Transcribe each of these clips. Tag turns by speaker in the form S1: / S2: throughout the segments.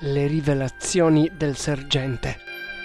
S1: Le rivelazioni del sergente.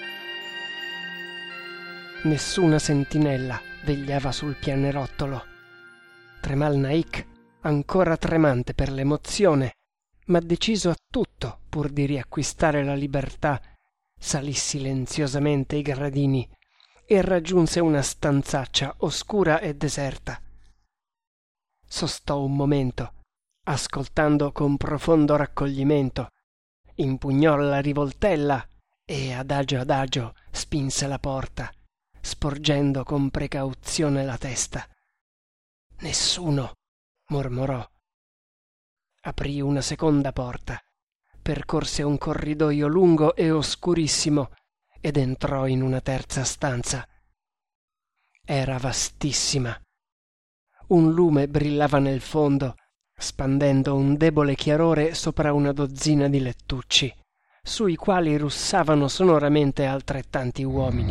S1: Nessuna sentinella vegliava sul pianerottolo. Tremal Naik, ancora tremante per l'emozione, ma deciso a tutto pur di riacquistare la libertà, salì silenziosamente i gradini e raggiunse una stanzaccia oscura e deserta. Sostò un momento, ascoltando con profondo raccoglimento, impugnò la rivoltella e adagio spinse la porta, sporgendo con precauzione la testa. «Nessuno», mormorò. Aprì una seconda porta, percorse un corridoio lungo e oscurissimo ed entrò in una terza stanza. Era vastissima. Un lume brillava nel fondo, spandendo un debole chiarore sopra una dozzina di lettucci, sui quali russavano sonoramente altrettanti uomini.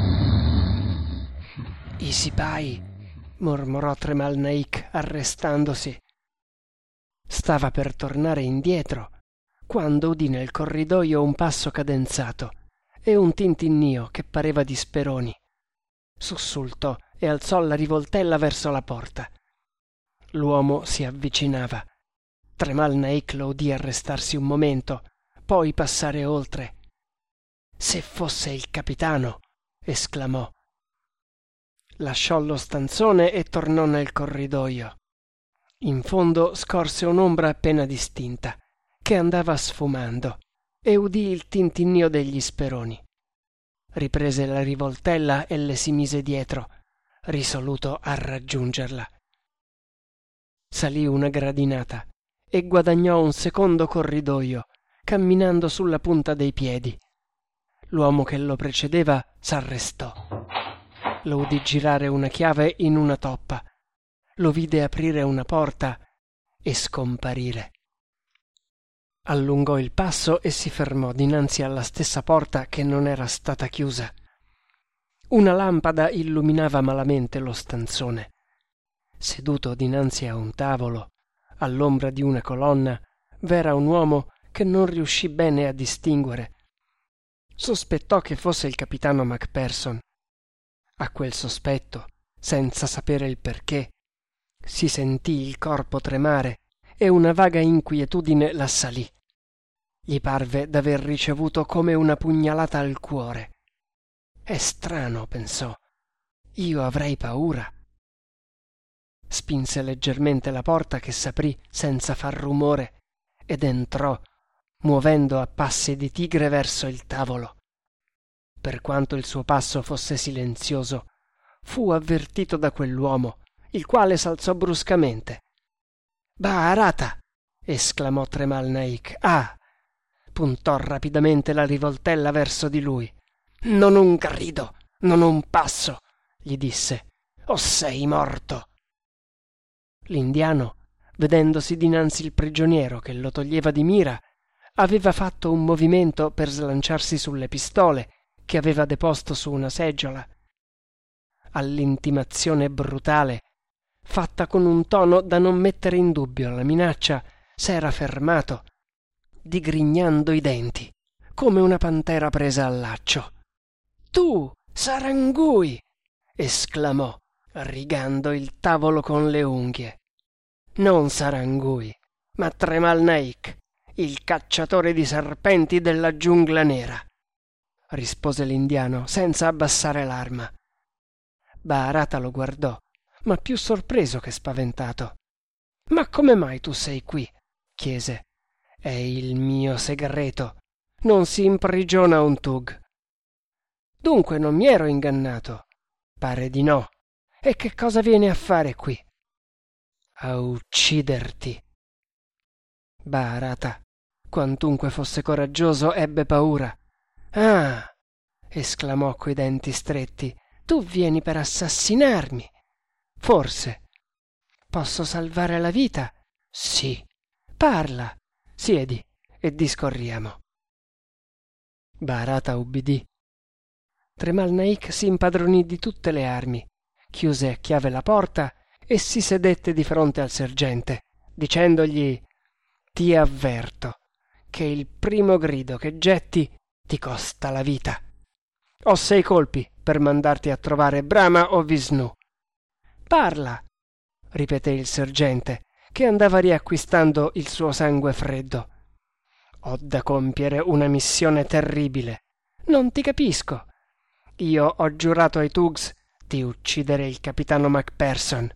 S1: «I sipai», mormorò Tremal Naik, arrestandosi. Stava per tornare indietro, quando udì nel corridoio un passo cadenzato e un tintinnio che pareva di speroni. Sussultò e alzò la rivoltella verso la porta. L'uomo si avvicinava. Tremal Naik lo udì arrestarsi un momento, poi passare oltre. «Se fosse il capitano!» esclamò. Lasciò lo stanzone e tornò nel corridoio. In fondo scorse un'ombra appena distinta, che andava sfumando, e udì il tintinnio degli speroni. Riprese la rivoltella e le si mise dietro, risoluto a raggiungerla. Salì una gradinata e guadagnò un secondo corridoio, camminando sulla punta dei piedi. L'uomo che lo precedeva s'arrestò. Lo udì girare una chiave in una toppa. Lo vide aprire una porta e scomparire. Allungò il passo e si fermò dinanzi alla stessa porta che non era stata chiusa. Una lampada illuminava malamente lo stanzone. Seduto dinanzi a un tavolo, all'ombra di una colonna, v'era un uomo che non riuscì bene a distinguere. Sospettò che fosse il capitano Macpherson. A quel sospetto, senza sapere il perché, si sentì il corpo tremare e una vaga inquietudine l'assalì. Gli parve d'aver ricevuto come una pugnalata al cuore. «È strano», pensò, «io avrei paura». Spinse leggermente la porta che s'aprì senza far rumore ed entrò, muovendo a passi di tigre verso il tavolo. Per quanto il suo passo fosse silenzioso, fu avvertito da quell'uomo, il quale s'alzò bruscamente. «Bharata!» esclamò Tremal Naik. «Ah!» puntò rapidamente la rivoltella verso di lui. «Non un grido, non un passo!» gli disse. «O sei morto!» L'indiano, vedendosi dinanzi il prigioniero che lo toglieva di mira, aveva fatto un movimento per slanciarsi sulle pistole che aveva deposto su una seggiola. All'intimazione brutale, fatta con un tono da non mettere in dubbio la minaccia, s'era fermato, digrignando i denti, come una pantera presa al laccio. «Tu, Sarangui!» esclamò, rigando il tavolo con le unghie. «Non Sarangui, ma Tremal Naik, il cacciatore di serpenti della giungla nera», rispose l'indiano senza abbassare l'arma. Bharata lo guardò, ma più sorpreso che spaventato. «Ma come mai tu sei qui?» chiese. «È il mio segreto. Non si imprigiona un Thug». «Dunque non mi ero ingannato?» «Pare di no. E che cosa vieni a fare qui?» «A ucciderti». Bharata, quantunque fosse coraggioso, ebbe paura. «Ah!» esclamò coi denti stretti. «Tu vieni per assassinarmi?» «Forse». «Posso salvare la vita?» «Sì». «Parla, siedi e discorriamo». Bharata ubbidì. Tremal Naik si impadronì di tutte le armi, chiuse a chiave la porta e si sedette di fronte al sergente, dicendogli: «Ti avverto che il primo grido che getti ti costa la vita. Ho 6 colpi per mandarti a trovare Brahma o Visnu. Parla, ripeté il sergente, che andava riacquistando il suo sangue freddo. Ho da compiere una missione terribile. Non ti capisco. Io ho giurato ai Tugs di uccidere il capitano MacPherson.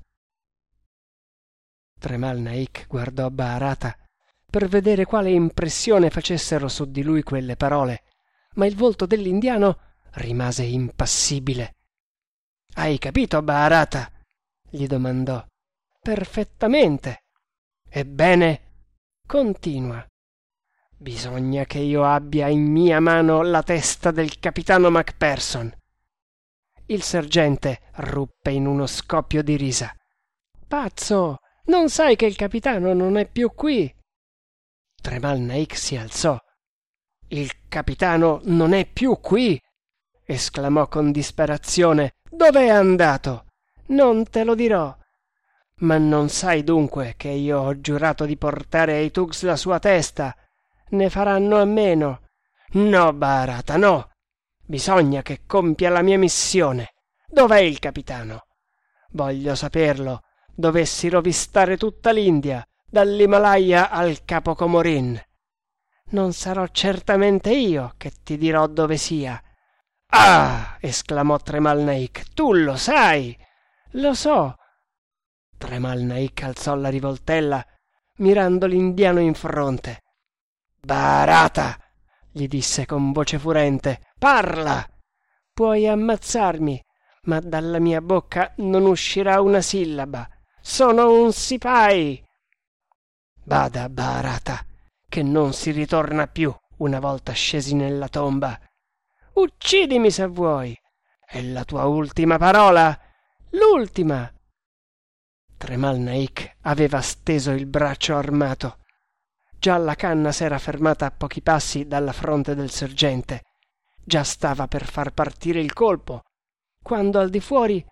S1: Tremal Naik guardò Bharata per vedere quale impressione facessero su di lui quelle parole, ma il volto dell'indiano rimase impassibile. Hai capito, Bharata? Gli domandò. Perfettamente. Ebbene, continua. Bisogna che io abbia in mia mano la testa del capitano MacPherson. Il sergente ruppe in uno scoppio di risa. Pazzo, non sai che il capitano non è più qui? Tremal Naik si alzò. Il capitano non è più qui? Esclamò con disperazione. Dov'è andato? Non te lo dirò. Ma non sai dunque che io ho giurato di portare ai Tugs la sua testa? Ne faranno a meno. No, Bharata, no. Bisogna che compia la mia missione. Dov'è il capitano? Voglio saperlo. Dovessi rovistare tutta l'India, dall'Himalaya al Capo Comorin. Non sarò certamente io che ti dirò dove sia. Ah! Esclamò Tremal Naik. Tu lo sai! Lo so. Tremal Naik alzò la rivoltella, mirando l'indiano in fronte. Bharata! Gli disse con voce furente. Parla! Puoi ammazzarmi, ma dalla mia bocca non uscirà una sillaba. Sono un sipai! Bada, Bharata, che non si ritorna più una volta scesi nella tomba. Uccidimi se vuoi. È la tua ultima parola? L'ultima! Tremal Naik aveva steso il braccio armato. Già la canna s'era fermata a pochi passi dalla fronte del sergente. Già stava per far partire il colpo, quando al di fuori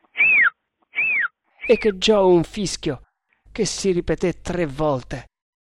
S1: echeggiò un fischio che si ripeté 3 volte.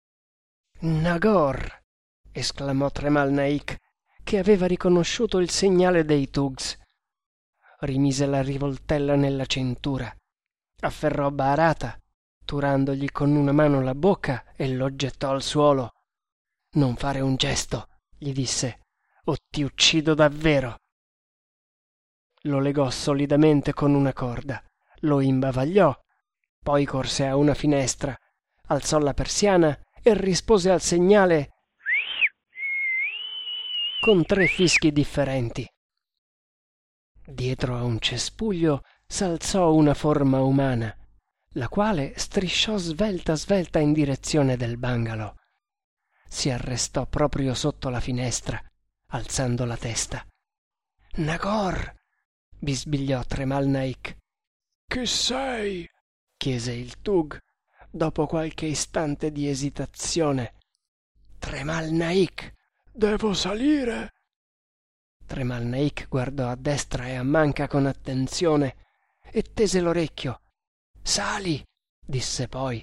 S1: Nagor! Esclamò Tremal Naik, che aveva riconosciuto il segnale dei Tugs. Rimise la rivoltella nella cintura, afferrò Bharata, turandogli con una mano la bocca e lo gettò al suolo. Non fare un gesto, gli disse, o ti uccido davvero. Lo legò solidamente con una corda, lo imbavagliò, poi corse a una finestra, alzò la persiana e rispose al segnale con 3 fischi differenti. Dietro a un cespuglio s'alzò una forma umana, la quale strisciò svelta svelta in direzione del bungalow. Si arrestò proprio sotto la finestra, alzando la testa. Nagor! Bisbigliò Tremal Naik. Chi sei? Chiese il Tug, dopo qualche istante di esitazione. Tremal Naik. Devo salire? Tremal Naik guardò a destra e a manca con attenzione e tese l'orecchio. Sali, disse poi.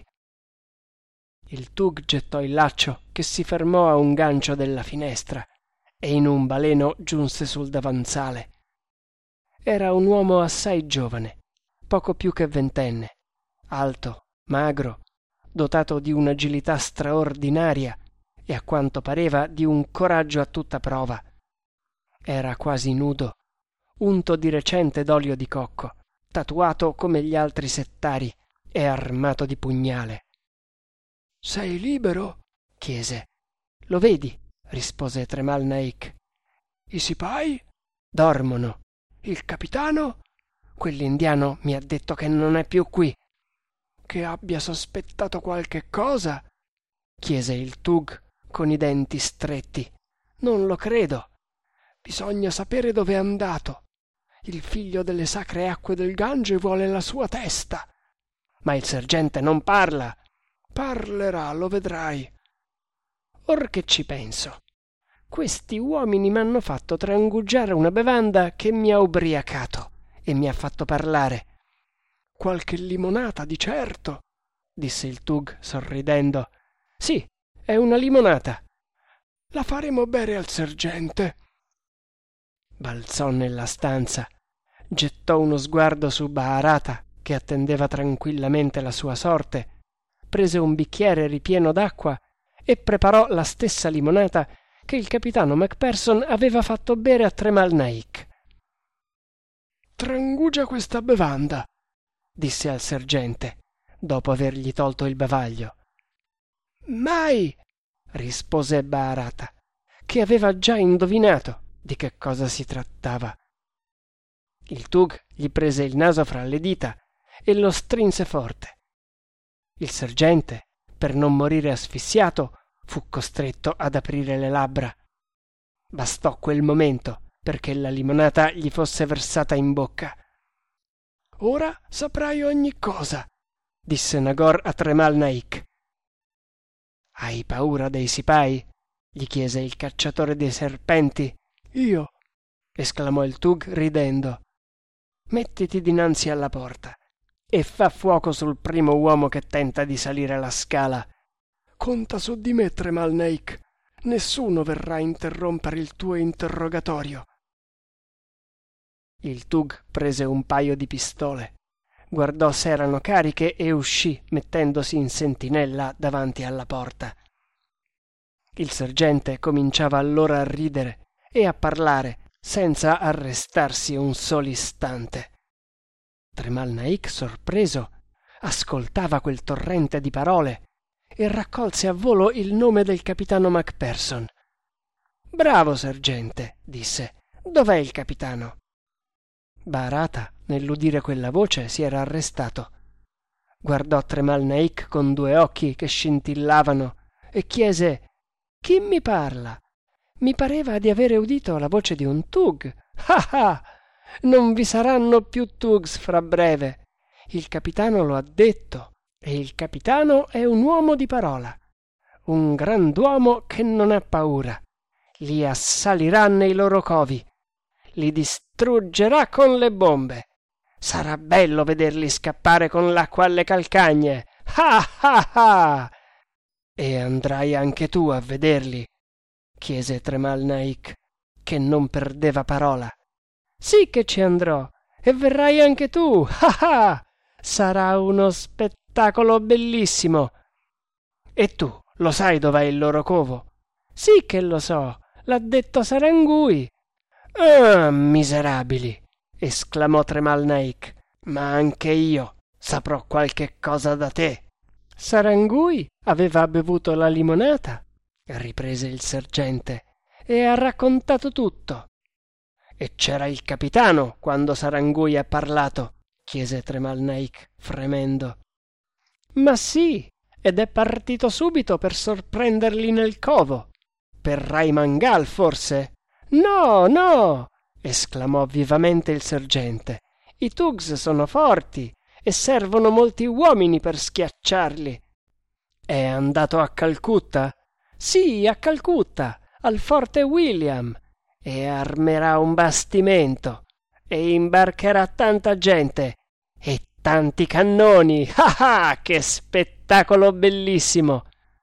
S1: Il Tug gettò il laccio che si fermò a un gancio della finestra e in un baleno giunse sul davanzale. Era un uomo assai giovane, poco più che 20enne, alto, magro, dotato di un'agilità straordinaria e a quanto pareva di un coraggio a tutta prova. Era quasi nudo, unto di recente d'olio di cocco, tatuato come gli altri settari e armato di pugnale. «Sei libero?» chiese. «Lo vedi?» rispose Tremal Naik. «I sipai?» «Dormono. Il capitano?» «Quell'indiano mi ha detto che non è più qui». «Che abbia sospettato qualche cosa?» chiese il Tug con i denti stretti. «Non lo credo. Bisogna sapere dove è andato. Il figlio delle sacre acque del Gange vuole la sua testa». «Ma il sergente non parla». «Parlerà, lo vedrai». «Or che ci penso. Questi uomini m'hanno fatto trangugiare una bevanda che mi ha ubriacato e mi ha fatto parlare». «Qualche limonata, di certo», disse il Tug sorridendo. «Sì, è una limonata». La faremo bere al sergente. Balzò nella stanza, gettò uno sguardo su Baharata, che attendeva tranquillamente la sua sorte, prese un bicchiere ripieno d'acqua e preparò la stessa limonata che il capitano Macpherson aveva fatto bere a Tremal Naik. «Trangugia questa bevanda», disse al sergente, dopo avergli tolto il bavaglio. «Mai!» rispose Baharata, che aveva già indovinato di che cosa si trattava. Il Tug gli prese il naso fra le dita e lo strinse forte. Il sergente, per non morire asfissiato, fu costretto ad aprire le labbra. Bastò quel momento perché la limonata gli fosse versata in bocca. «Ora saprai ogni cosa», disse Nagor a Tremal Naik. «Hai paura dei sipai?» gli chiese il cacciatore dei serpenti. «Io», esclamò il Tug ridendo. «Mettiti dinanzi alla porta e fa fuoco sul primo uomo che tenta di salire la scala. Conta su di me, Tremal Naik. Nessuno verrà a interrompere il tuo interrogatorio». Il Tug prese un paio di pistole, guardò se erano cariche e uscì mettendosi in sentinella davanti alla porta. Il sergente cominciava allora a ridere e a parlare senza arrestarsi un solo istante. Tremal Naik, sorpreso, ascoltava quel torrente di parole e raccolse a volo il nome del capitano Macpherson. «Bravo, sergente», disse. «Dov'è il capitano?» Baharata, nell'udire quella voce, si era arrestato. Guardò Tremal Naik con due occhi che scintillavano e chiese: «Chi mi parla?» Mi pareva di avere udito la voce di un Tug. «Ah ah! Non vi saranno più Tugs fra breve. Il capitano lo ha detto, e il capitano è un uomo di parola, un grand'uomo che non ha paura. Li assalirà nei loro covi, li distruggerà con le bombe. Sarà bello vederli scappare con l'acqua alle calcagne. Ah ah ah!» «E andrai anche tu a vederli?» chiese Tremal Naik, che non perdeva parola. «Sì che ci andrò, e verrai anche tu. Ah ah! Sarà uno spettacolo bellissimo. E tu lo sai dov'è il loro covo?» «Sì che lo so, l'ha detto Sarangui». «Ah, miserabili!» esclamò Tremal Naik. «Ma anche io saprò qualche cosa da te». «Sarangui aveva bevuto la limonata», riprese il sergente, «e ha raccontato tutto». «E c'era il capitano quando Sarangui ha parlato?» chiese Tremal Naik, fremendo. «Ma sì, ed è partito subito per sorprenderli nel covo. Per Rai Mangal, forse?» «No, no!» esclamò vivamente il sergente. «I Tugs sono forti e servono molti uomini per schiacciarli». «È andato a Calcutta?» «Sì, a Calcutta, al forte William, e armerà un bastimento e imbarcherà tanta gente e tanti cannoni. Ah ah, che spettacolo bellissimo!»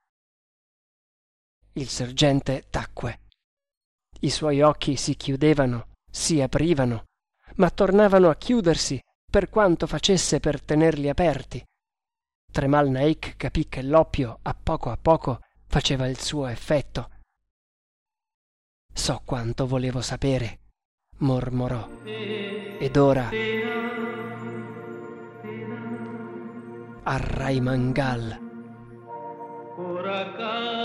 S1: Il sergente tacque. I suoi occhi si chiudevano, si aprivano, ma tornavano a chiudersi per quanto facesse per tenerli aperti. Tremal Naik capì che l'oppio, a poco, faceva il suo effetto. «So quanto volevo sapere», mormorò. «Ed ora a Rai Mangal».